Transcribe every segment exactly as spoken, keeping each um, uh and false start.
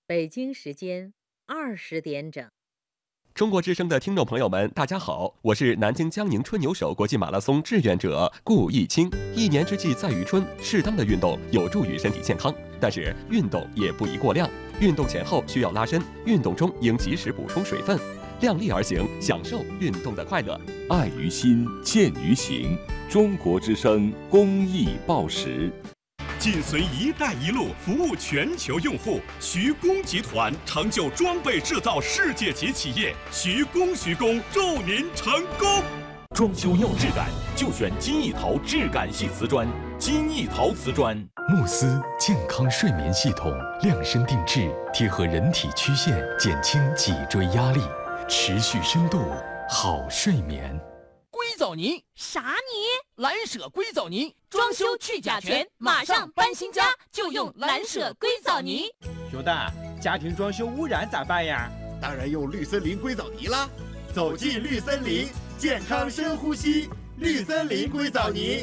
北京时间二十点整。 中国之声的听众朋友们，大家好，我是南京江宁春牛手国际马拉松志愿者顾义清。一年之计在于春，适当的运动有助于身体健康，但是运动也不宜过量。运动前后需要拉伸，运动中应及时补充水分，量力而行，享受运动的快乐。 爱于心，见于行。中国之声公益报时。 紧随“一带一路”服务全球用户，徐工集团成就装备制造世界级企业，徐工徐工祝您成功。 装修要质感，就选金艺陶质感系瓷砖。金艺陶瓷砖， 慕斯健康睡眠系统，量身定制，贴合人体曲线，减轻脊椎压力，持续深度好睡眠。 硅藻泥啥泥？ 蓝舍硅藻泥， 装修去甲醛，马上搬新家就用蓝舍硅藻泥。 熊大，家庭装修污染咋办呀？ 当然用绿森林硅藻泥啦！走进绿森林，健康深呼吸，绿森林硅藻泥。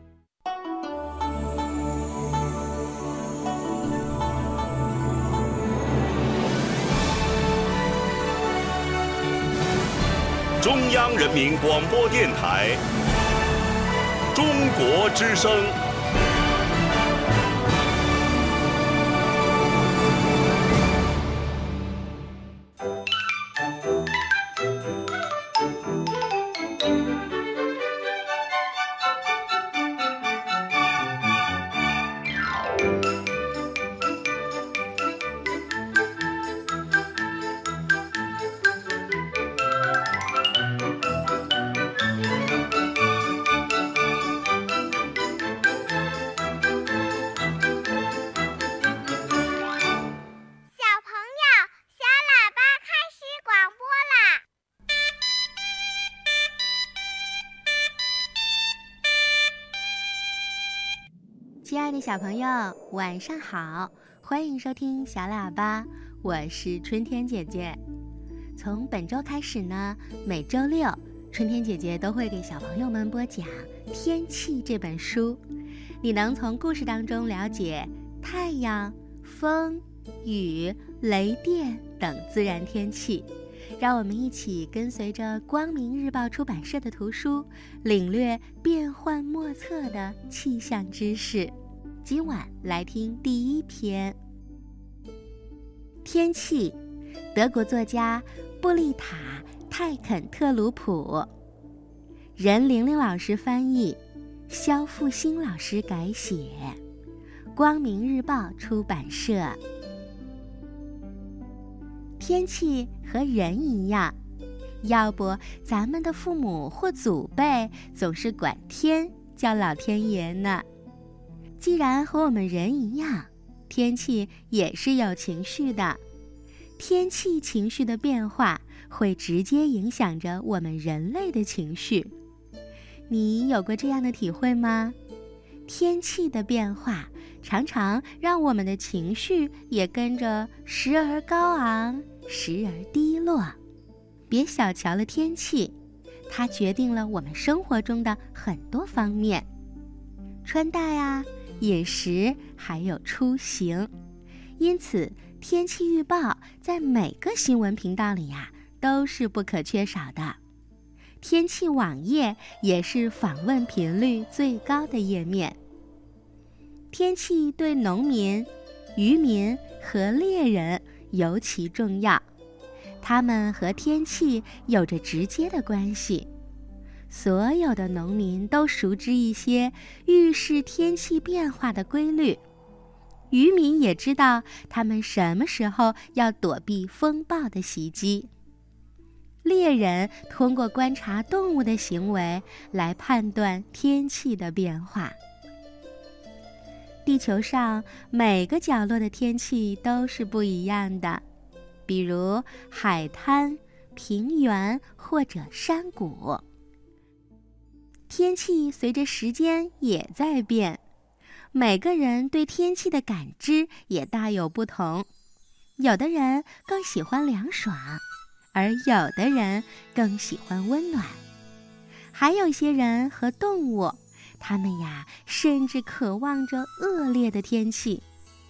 中央人民广播电台中国之声。 亲爱的小朋友，晚上好，欢迎收听小喇叭，我是春天姐姐。从本周开始呢，每周六春天姐姐都会给小朋友们播讲《天气》这本书，你能从故事当中了解太阳、风、雨、雷电等自然天气。让我们一起跟随着光明日报出版社的图书，领略变幻莫测的气象知识。今晚来听第一篇天气，德国作家布丽塔·泰肯特鲁普，任玲玲老师翻译，肖复兴老师改写，光明日报出版社。天气和人一样，要不咱们的父母或祖辈总是管天叫老天爷呢。既然和我们人一样，天气也是有情绪的，天气情绪的变化会直接影响着我们人类的情绪。你有过这样的体会吗？天气的变化常常让我们的情绪也跟着时而高昂，时而低落。别小瞧了天气，它决定了我们生活中的很多方面，穿戴啊，饮食还有出行。因此天气预报在每个新闻频道里呀、啊、都是不可缺少的。天气网页也是访问频率最高的页面。天气对农民、渔民和猎人尤其重要，他们和天气有着直接的关系。所有的农民都熟知一些预示天气变化的规律，渔民也知道他们什么时候要躲避风暴的袭击。猎人通过观察动物的行为来判断天气的变化。地球上每个角落的天气都是不一样的，比如海滩、平原或者山谷。天气随着时间也在变，每个人对天气的感知也大有不同。有的人更喜欢凉爽，而有的人更喜欢温暖。还有些人和动物，他们呀，甚至渴望着恶劣的天气。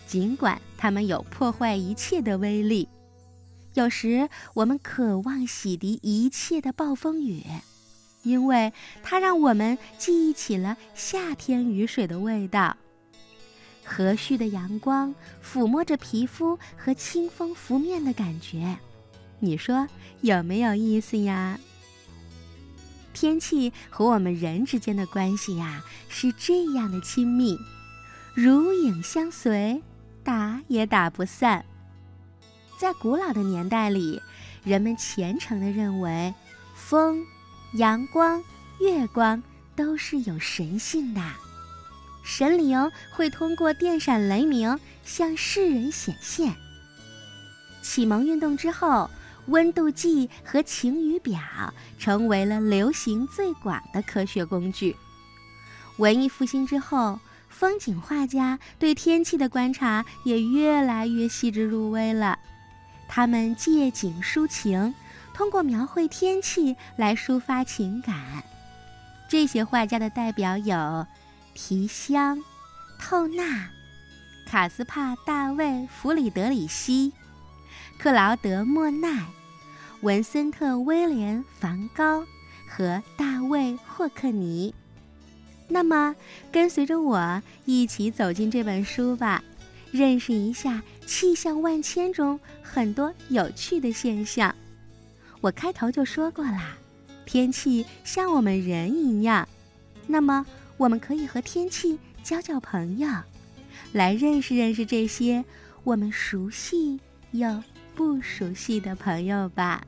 尽管它们有破坏一切的威力。有时我们渴望洗涤一切的暴风雨，因为它让我们记忆起了夏天雨水的味道。和煦的阳光抚摸着皮肤和清风拂面的感觉，你说有没有意思呀？天气和我们人之间的关系呀，是这样的亲密，如影相随，打也打不散。在古老的年代里，人们虔诚地认为，风、阳光、月光都是有神性的，神灵会通过电闪雷鸣向世人显现。启蒙运动之后，温度计和晴雨表成为了流行最广的科学工具。文艺复兴之后，风景画家对天气的观察也越来越细致入微了。他们借景抒情，通过描绘天气来抒发情感。这些画家的代表有提香、透纳、卡斯帕·大卫·弗里德里希、克劳德·莫奈、文森特·威廉·梵高和大卫·霍克尼。那么，跟随着我一起走进这本书吧，认识一下气象万千中很多有趣的现象。我开头就说过啦，天气像我们人一样，那么我们可以和天气交交朋友，来认识认识这些我们熟悉又不熟悉的朋友吧。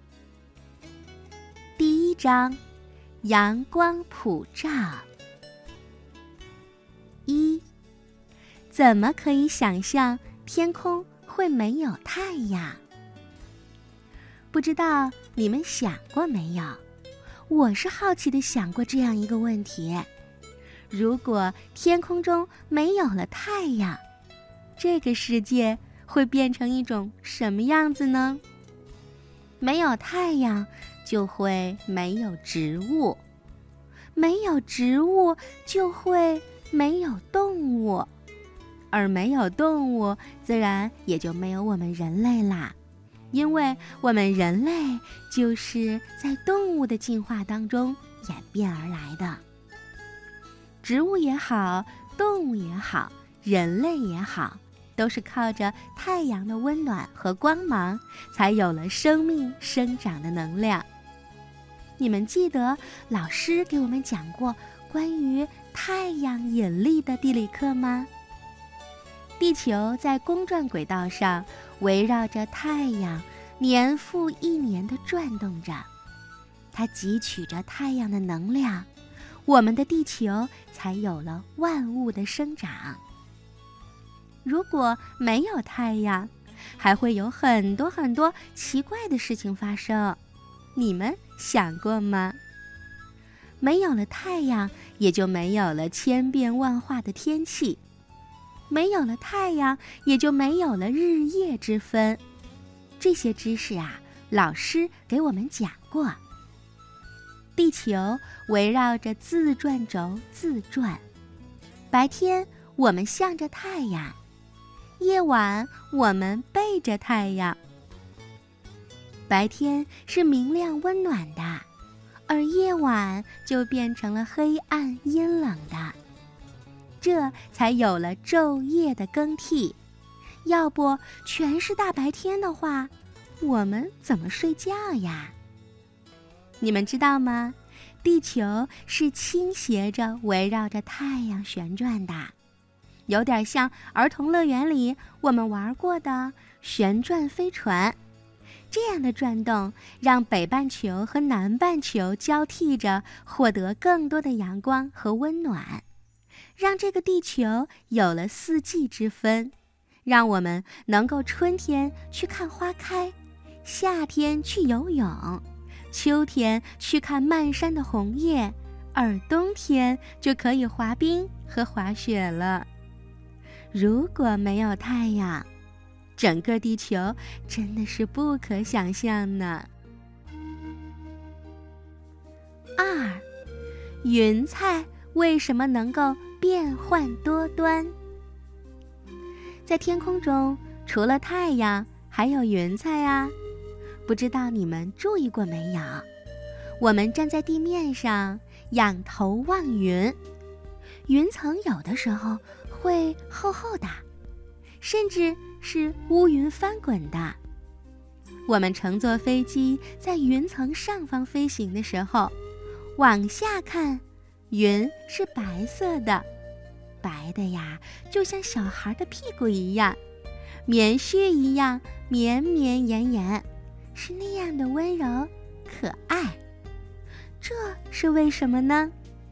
第一章，阳光普照。一，怎么可以想象天空会没有太阳？不知道你们想过没有？我是好奇地想过这样一个问题：如果天空中没有了太阳，这个世界会变成一种什么样子呢？没有太阳，就会没有植物；没有植物，就会没有动物；而没有动物，自然也就没有我们人类啦。因为我们人类就是在动物的进化当中演变而来的。植物也好，动物也好，人类也好，都是靠着太阳的温暖和光芒，才有了生命生长的能量。你们记得老师给我们讲过关于太阳引力的地理课吗？地球在公转轨道上围绕着太阳年复一年地转动着，它汲取着太阳的能量，我们的地球才有了万物的生长。如果没有太阳，还会有很多很多奇怪的事情发生，你们想过吗？没有了太阳，也就没有了千变万化的天气。没有了太阳，也就没有了日夜之分。这些知识啊，老师给我们讲过。地球围绕着自转轴自转，白天我们向着太阳，夜晚我们背着太阳。白天是明亮温暖的，而夜晚就变成了黑暗阴冷的。这才有了昼夜的更替，要不全是大白天的话，我们怎么睡觉呀？你们知道吗？地球是倾斜着围绕着太阳旋转的，有点像儿童乐园里我们玩过的旋转飞船。这样的转动让北半球和南半球交替着获得更多的阳光和温暖，让这个地球有了四季之分，让我们能够春天去看花开，夏天去游泳，秋天去看漫山的红叶，而冬天就可以滑冰和滑雪了。如果没有太阳，整个地球真的是不可想象呢。二，云彩为什么能够变幻多端？ 在天空中除了太阳，还有云彩啊。不知道你们注意过没有？我们站在地面上仰头望云，云层有的时候会厚厚的，甚至是乌云翻滚的。我们乘坐飞机在云层上方飞行的时候，往下看，云是白色的，白的呀，就像小孩的屁股一样，棉絮一样绵绵延延，是那样的温柔可爱。这是为什么呢？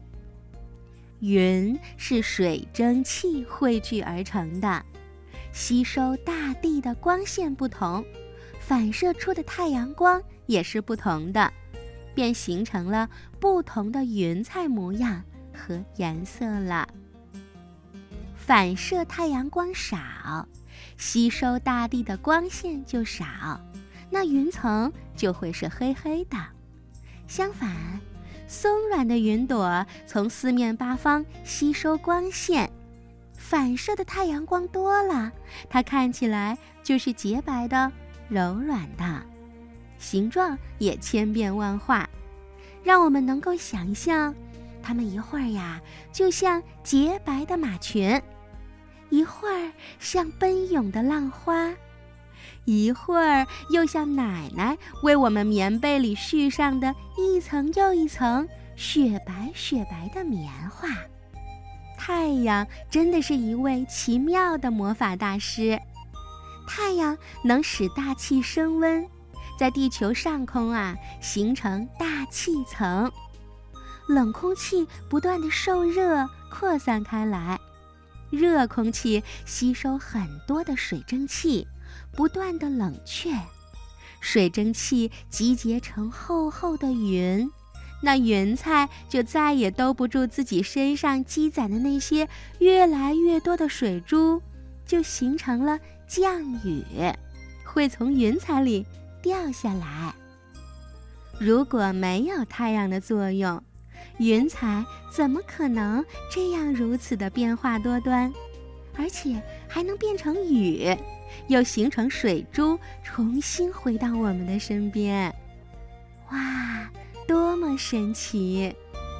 云是水蒸气汇聚而成的，吸收大地的光线不同，反射出的太阳光也是不同的，便形成了不同的云彩模样和颜色了。反射太阳光少，吸收大地的光线就少，那云层就会是黑黑的。相反，松软的云朵从四面八方吸收光线，反射的太阳光多了，它看起来就是洁白的、柔软的，形状也千变万化，让我们能够想象，它们一会儿呀就像洁白的马裙，一会儿像奔涌的浪花，一会儿又像奶奶为我们棉被里絮上的一层又一层雪白雪白的棉花。太阳真的是一位奇妙的魔法大师，太阳能使大气升温，在地球上空啊形成大气层，冷空气不断地受热扩散开来，热空气吸收很多的水蒸气，不断地冷却，水蒸气集结成厚厚的云，那云彩就再也兜不住自己身上积攒的那些越来越多的水珠，就形成了降雨，会从云彩里掉下来。如果没有太阳的作用，云彩怎么可能这样如此的变化多端，而且还能变成雨，又形成水珠，重新回到我们的身边。哇，多么神奇！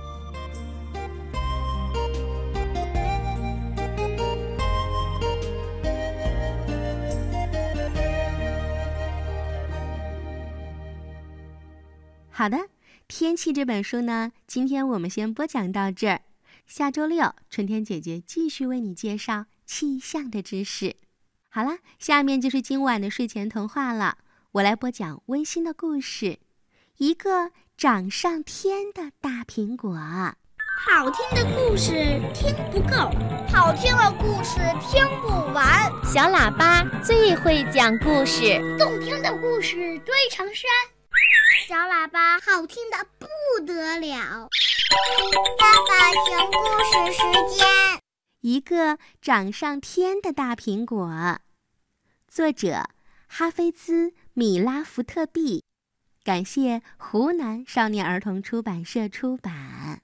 好的，天气这本书呢，今天我们先播讲到这儿。下周六，春天姐姐继续为你介绍气象的知识。好了，下面就是今晚的睡前童话了。我来播讲温馨的故事，一个长上天的大苹果。 好听的故事听不够，好听的故事听不完。 小喇叭最会讲故事， 动听的故事堆成山。小喇叭好听的不得了。爸爸讲故事时间。 一个长上天的大苹果，作者哈菲兹·米拉福特币，感谢湖南少年儿童出版社出版。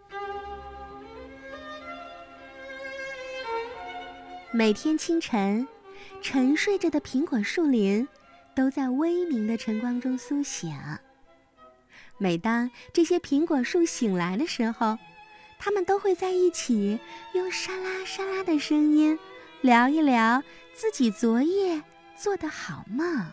每天清晨，沉睡着的苹果树林都在微明的晨光中苏醒。每当这些苹果树醒来的时候，它们都会在一起用沙拉沙拉的声音聊一聊自己昨夜做的好梦。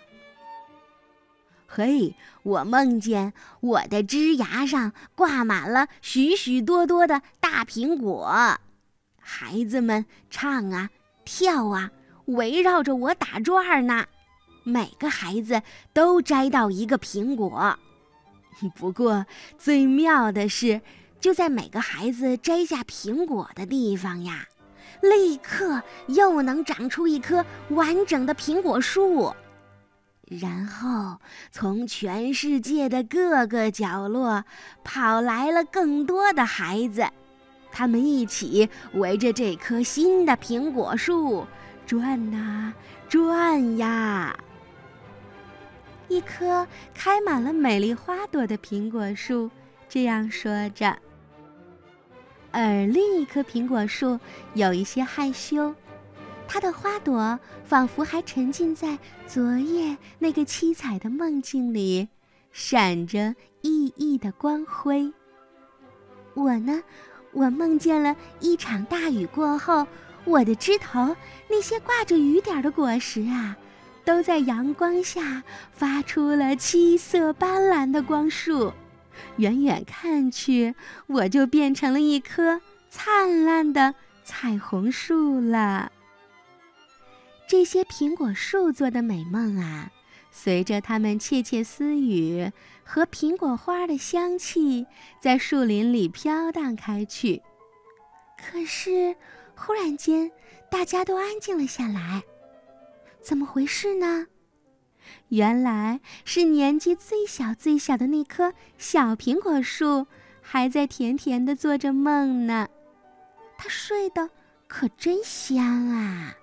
嘿，我梦见我的枝芽上挂满了许许多多的大苹果，孩子们唱啊跳啊，围绕着我打转呢，每个孩子都摘到一个苹果。不过最妙的是，就在每个孩子摘下苹果的地方呀，立刻又能长出一棵完整的苹果树。然后从全世界的各个角落跑来了更多的孩子，他们一起围着这棵新的苹果树转啊转呀。一棵开满了美丽花朵的苹果树这样说着，而另一棵苹果树有一些害羞， 它的花朵仿佛还沉浸在昨夜那个七彩的梦境里，闪着熠熠的光辉。我呢，我梦见了一场大雨过后，我的枝头那些挂着雨点的果实啊，都在阳光下发出了七色斑斓的光束。远远看去，我就变成了一棵灿烂的彩虹树了。这些苹果树做的美梦啊，随着它们窃窃私语和苹果花的香气，在树林里飘荡开去。可是忽然间，大家都安静了下来。怎么回事呢？原来是年纪最小最小的那棵小苹果树还在甜甜地做着梦呢。它睡得可真香啊！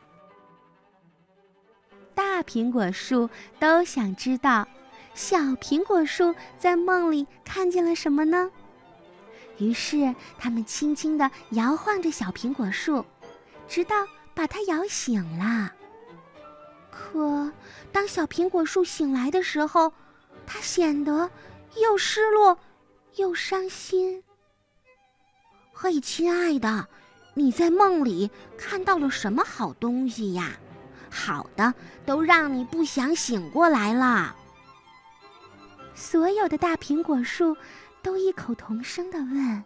大苹果树都想知道，小苹果树在梦里看见了什么呢？于是他们轻轻地摇晃着小苹果树，直到把它摇醒了。可当小苹果树醒来的时候，它显得又失落又伤心。嘿，亲爱的，你在梦里看到了什么好东西呀？好的都让你不想醒过来了。所有的大苹果树都异口同声地问：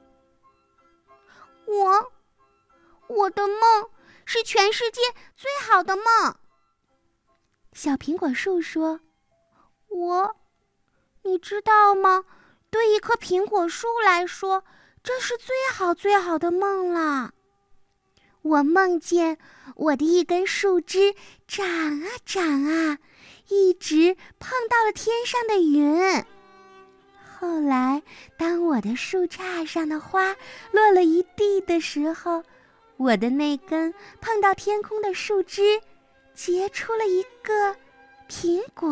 我我的梦是全世界最好的梦。小苹果树说：我你知道吗？对一棵苹果树来说，这是最好最好的梦了。我梦见我的一根树枝长啊长啊，一直碰到了天上的云。后来当我的树杈上的花落了一地的时候，我的那根碰到天空的树枝结出了一个苹果。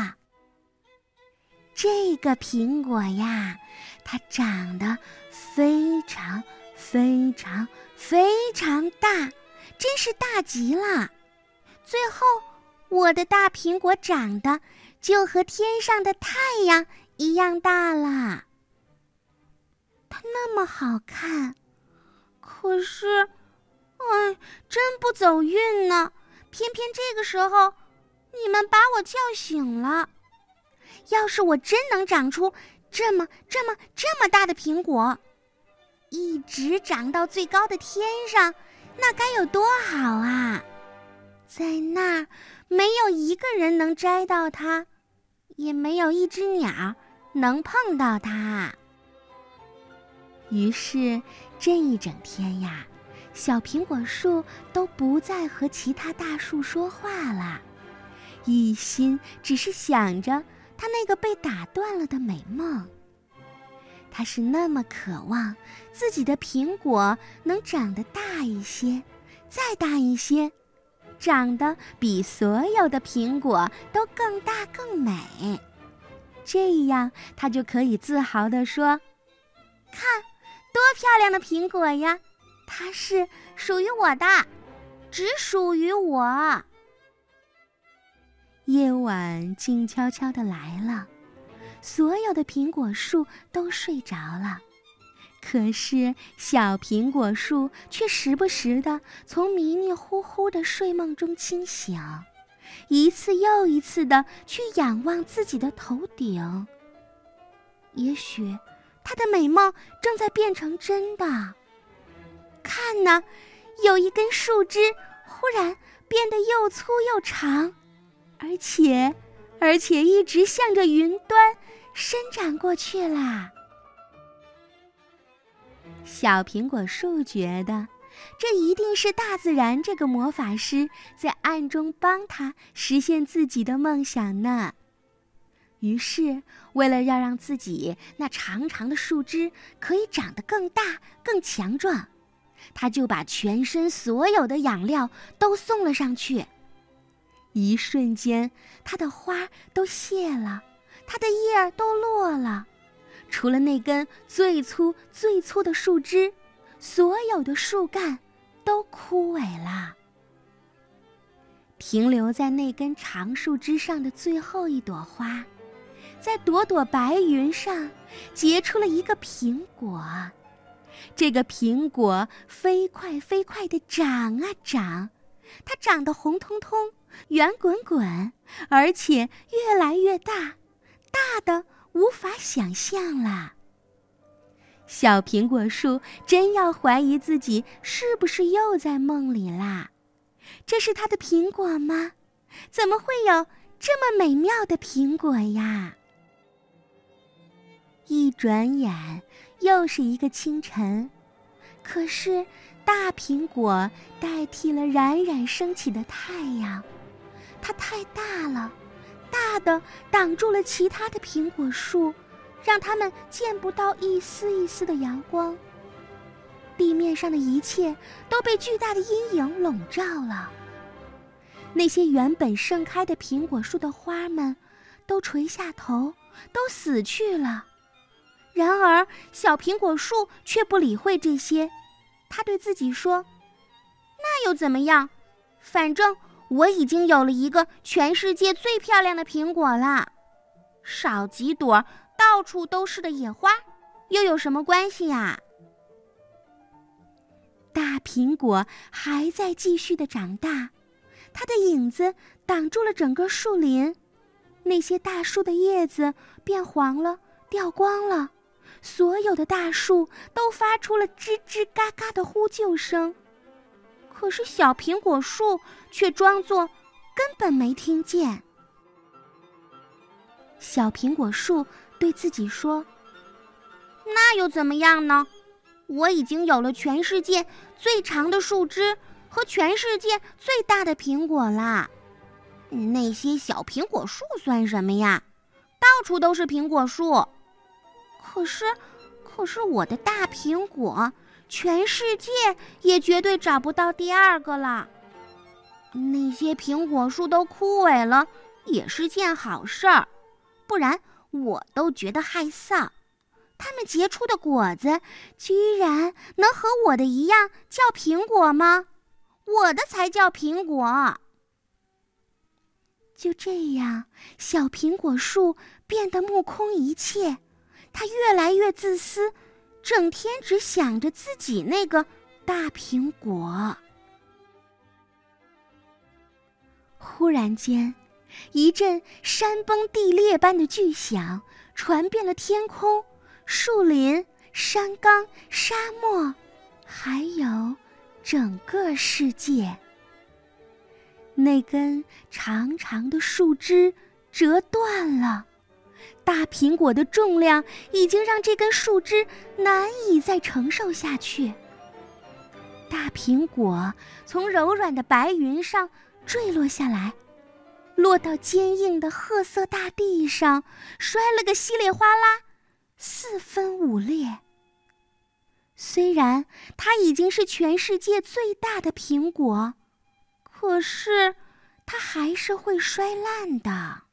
这个苹果呀，它长得非常非常非常大，真是大极了。最后我的大苹果长得就和天上的太阳一样大了。它那么好看，可是哎，真不走运呢。偏偏这个时候你们把我叫醒了。要是我真能长出这么这么这么大的苹果，一直长到最高的天上，那该有多好啊！在那儿没有一个人能摘到它，也没有一只鸟能碰到它。于是这一整天呀，小苹果树都不再和其他大树说话了，一心只是想着它那个被打断了的美梦。它是那么渴望自己的苹果能长得大一些，再大一些，长得比所有的苹果都更大更美。这样它就可以自豪地说：看，多漂亮的苹果呀！它是属于我的，只属于我。夜晚静悄悄地来了，所有的苹果树都睡着了，可是小苹果树却时不时地从迷迷糊糊的睡梦中清醒，一次又一次地去仰望自己的头顶。也许它的美梦正在变成真的。看呢，有一根树枝忽然变得又粗又长，而且而且一直向着云端伸展过去啦。小苹果树觉得这一定是大自然这个魔法师在暗中帮他实现自己的梦想呢。于是为了要让自己那长长的树枝可以长得更大更强壮，他就把全身所有的养料都送了上去。一瞬间，它的花都谢了，它的叶儿都落了，除了那根最粗最粗的树枝，所有的树干都枯萎了。 停留在那根长树枝上的最后一朵花，在朵朵白云上结出了一个苹果。这个苹果飞快飞快地长啊长，它长得红彤彤、圆滚滚，而且越来越大，大的无法想象了。小苹果树真要怀疑自己是不是又在梦里啦？这是它的苹果吗？怎么会有这么美妙的苹果呀？一转眼又是一个清晨，可是大苹果代替了冉冉升起的太阳，它太大了，大的挡住了其他的苹果树，让它们见不到一丝一丝的阳光。地面上的一切都被巨大的阴影笼罩了。那些原本盛开的苹果树的花们都垂下头，都死去了。然而小苹果树却不理会这些，他对自己说，那又怎么样，反正我已经有了一个全世界最漂亮的苹果啦，少几朵到处都是的野花又有什么关系呀？大苹果还在继续的长大，它的影子挡住了整个树林，那些大树的叶子变黄了，掉光了，所有的大树都发出了吱吱嘎嘎的呼救声。可是小苹果树却装作根本没听见。小苹果树对自己说，那又怎么样呢？我已经有了全世界最长的树枝和全世界最大的苹果啦。那些小苹果树算什么呀？到处都是苹果树。可是，可是我的大苹果，全世界也绝对找不到第二个了。那些苹果树都枯萎了，也是件好事儿，不然我都觉得害臊。它们结出的果子居然能和我的一样叫苹果吗？我的才叫苹果。就这样，小苹果树变得目空一切，它越来越自私，整天只想着自己那个大苹果。忽然间，一阵山崩地裂般的巨响传遍了天空、树林、山岗、沙漠，还有整个世界。那根长长的树枝折断了，大苹果的重量已经让这根树枝难以再承受下去。大苹果从柔软的白云上坠落下来，落到坚硬的褐色大地上，摔了个稀里哗啦，四分五裂。虽然它已经是全世界最大的苹果，可是它还是会摔烂的。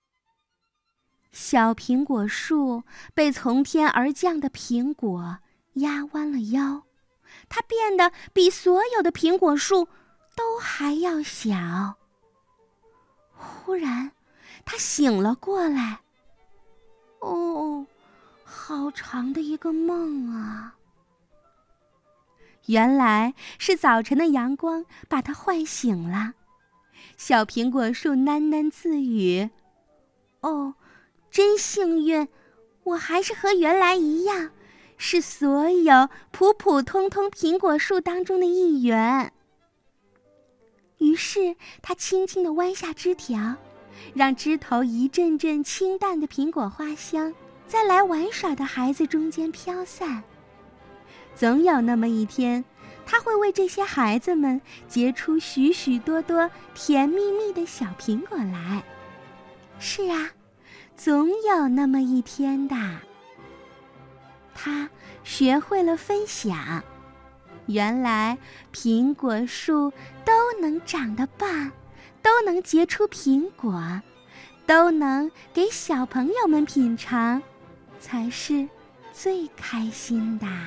小苹果树被从天而降的苹果压弯了腰，它变得比所有的苹果树都还要小。忽然，它醒了过来。哦，好长的一个梦啊！原来是早晨的阳光把它唤醒了。小苹果树喃喃自语：哦，真幸运，我还是和原来一样，是所有普普通通苹果树当中的一员。于是它轻轻地弯下枝条，让枝头一阵阵清淡的苹果花香在来玩耍的孩子中间飘散。总有那么一天，它会为这些孩子们结出许许多多甜蜜蜜的小苹果来。是啊，总有那么一天的。它学会了分享。原来苹果树都能长得棒，都能结出苹果，都能给小朋友们品尝，才是最开心的。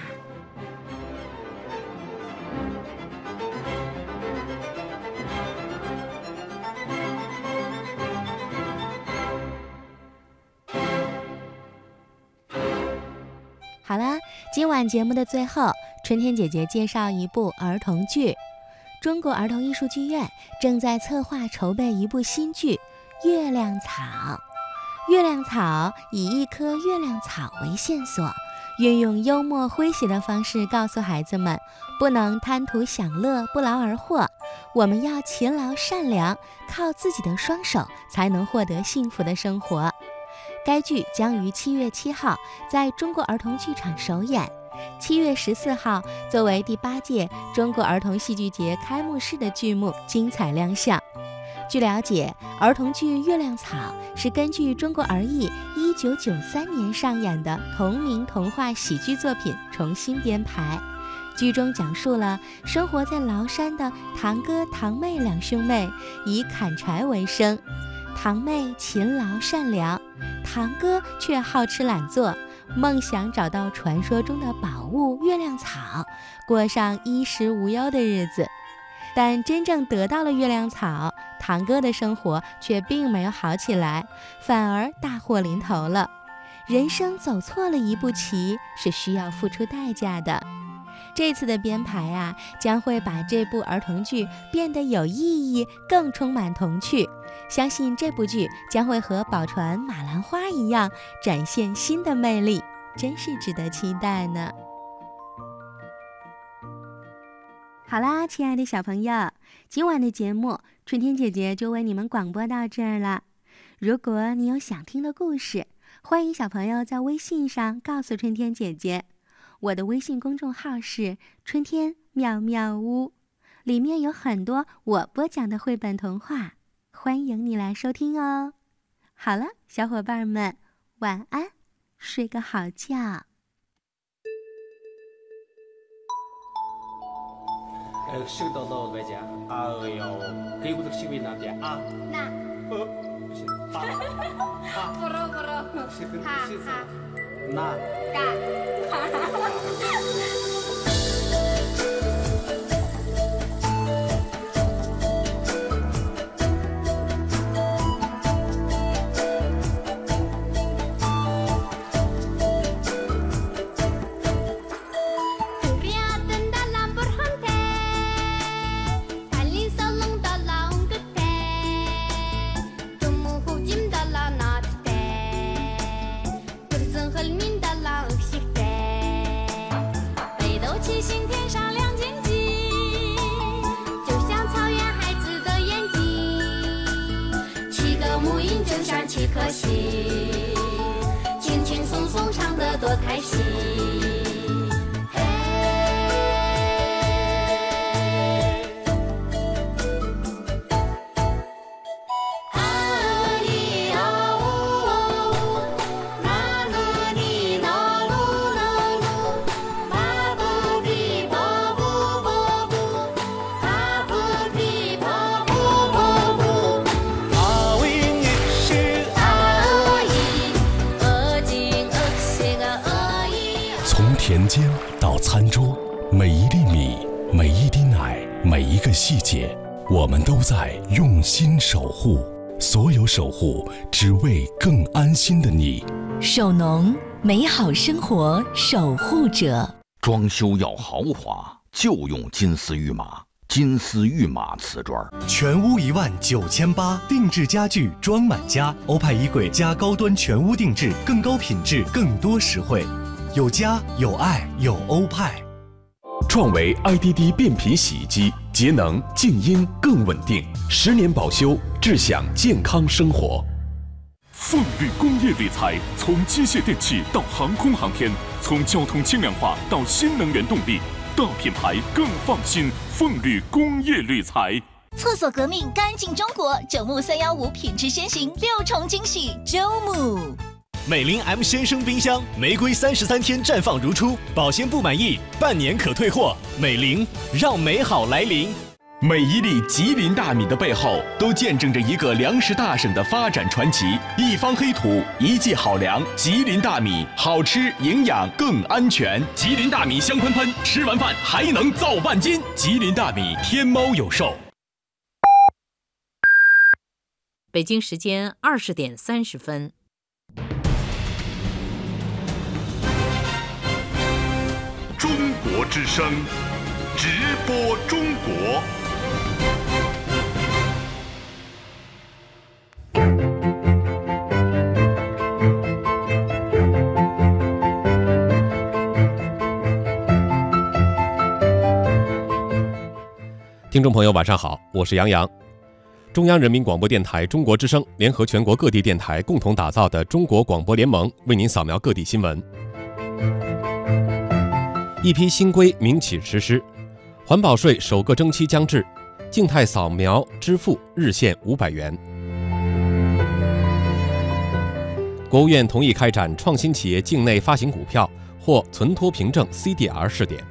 好啦，今晚节目的最后，春天姐姐介绍一部儿童剧。中国儿童艺术剧院正在策划筹备一部新剧《月亮草》。月亮草以一棵月亮草为线索，运用幽默诙谐的方式告诉孩子们，不能贪图享乐不劳而获，我们要勤劳善良，靠自己的双手才能获得幸福的生活。该剧将于七月七号在中国儿童剧场首演，七月十四号作为第八届中国儿童戏剧节开幕式的剧目精彩亮相。据了解，儿童剧《月亮草》是根据中国儿艺一九九三年上演的同名童话喜剧作品重新编排。剧中讲述了生活在崂山的堂哥堂妹两兄妹以砍柴为生，堂妹勤劳善良，堂哥却好吃懒做，梦想找到传说中的宝物月亮草，过上衣食无忧的日子。但真正得到了月亮草，堂哥的生活却并没有好起来，反而大祸临头了。人生走错了一步棋，是需要付出代价的。这次的编排啊，将会把这部儿童剧变得有意义，更充满童趣。相信这部剧将会和宝船马兰花一样，展现新的魅力，真是值得期待呢。好啦，亲爱的小朋友，今晚的节目春天姐姐就为你们广播到这儿了。如果你有想听的故事，欢迎小朋友在微信上告诉春天姐姐。我的微信公众号是春天妙妙屋，里面有很多我播讲的绘本童话，欢迎你来收听哦。好了，小伙伴们，晚安，睡个好觉。 呃，收到到外家，哎呦，给我这个行为难点啊？ 那， 呃，不行，啊啊， 不肉不肉， 是跟哈是哈， 那嘎，哈哈哈。 七颗心，轻轻松松唱得多开心。 田间到餐桌，每一粒米，每一滴奶，每一个细节，我们都在用心守护。所有守护，只为更安心的你。 守农，美好生活守护者。 装修要豪华，就用金丝玉马。金丝玉马瓷砖， 全屋一万九千八，定制家具装满家。欧派衣柜加高端全屋定制，更高品质，更多实惠。有家有爱有欧派。 创维 I D D 变频洗衣机，节能静音更稳定，十年保修，志享健康生活。 凤绿工业铝材，从机械电器到航空航天，从交通轻量化到新能源动力，大品牌更放心。凤绿工业铝材。 厕所革命，干净中国，九牧三幺五品质先行，六重惊喜，周牧。 美菱 M 先生冰箱，玫瑰三十三天绽放如初，保鲜不满意，半年可退货。美菱，让美好来临。 每一粒吉林大米的背后，都见证着一个粮食大省的发展传奇。一方黑土，一季好粮，吉林大米，好吃、营养更安全。吉林大米香喷喷，吃完饭还能造半斤。吉林大米，天猫有售。 北京时间二十点三十分。 国之声，直播中国。 听众朋友晚上好，我是杨洋。中央人民广播电台中国之声联合全国各地电台共同打造的中国广播联盟为您扫描各地新闻。一批新规明启实施，环保税首个征期将至，静态扫描支付日限五百元。国务院同意开展创新企业境内发行股票或存托凭证 C D R 试点。